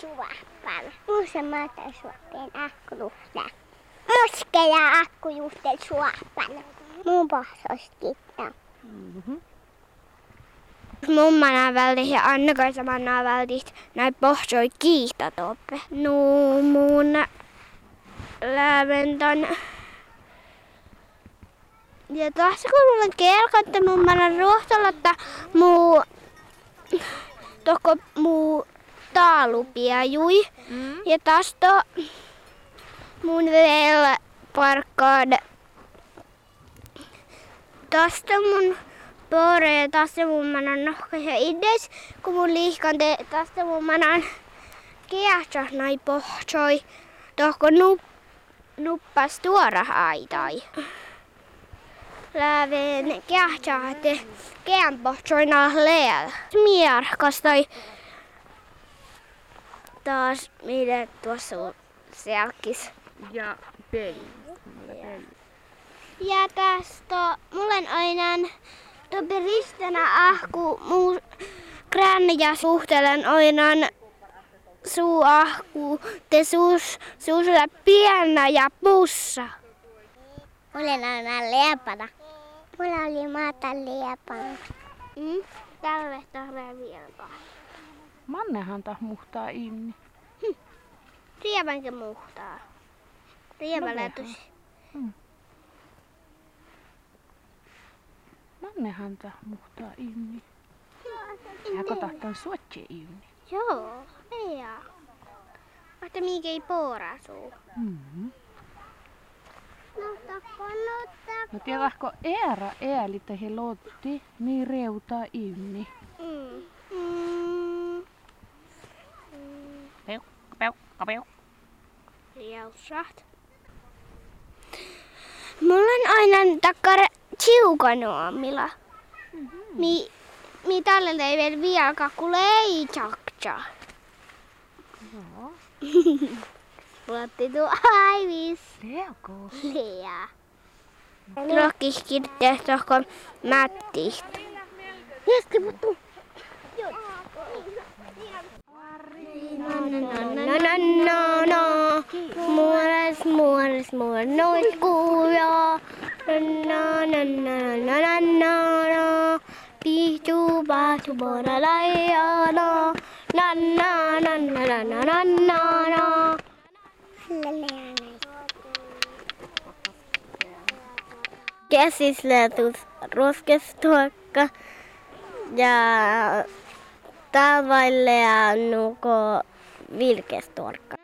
suopan. Muussa maata suoppien akkujuhtel. Muskela akkujuhtel suopan. Mun pohsoiskittaa. Mummana väldit ja Anna-Kaisa manna väldit näin pohjoi kiihtatoppe. No mun läventan. Ja tuossa kun mulla on kelkattu mummana ruohtolotta muu taalupia jui. Ja tästä mun vielä parkkaan. Tästä mun pore ja tästä mummanan nohkaisia ides, kun mun liikante tästä mummanan kiehtas näin pohjoi. Tohko nuppas tuora aitai. Läven kiehtaate keän pohjoi nahleel. Mierkastoi taas mitä tuossa selkis. Ja peli. Ja tästä mulla on aina ristänä ahku muu gränniä suhtelen aina suuahku te suusulla pienä ja pussa. Mulla on aina liepana. Mulla oli maata liepana. Tällä tahraa vielä. Mannehan taas muhtaa inni. Rievänkin muhtaa. Rievälätys. Mannehan taas muhtaa inni. Jääkö tahtaan suotse inni? Joo, ei. Mutta mikä ei poorasuu. No tiedätkö ääli tehi lotti, niin reutaa inni. Peukka. Riausat. Mulla on aina takkara chiukanoamilla. Mi tällä ei vielä kakule ei tjakja. Joo. Luotti tuo aivis. Leako? Lea. Rokkiskin tehtäkö mättistä. Jäski puttu. No. Muores, noit kuuja. No. Pihtu, pahtu, bora, laijana. No. Käsislätys, roskestorkka ja tavaille ja nuko vilkestorkka.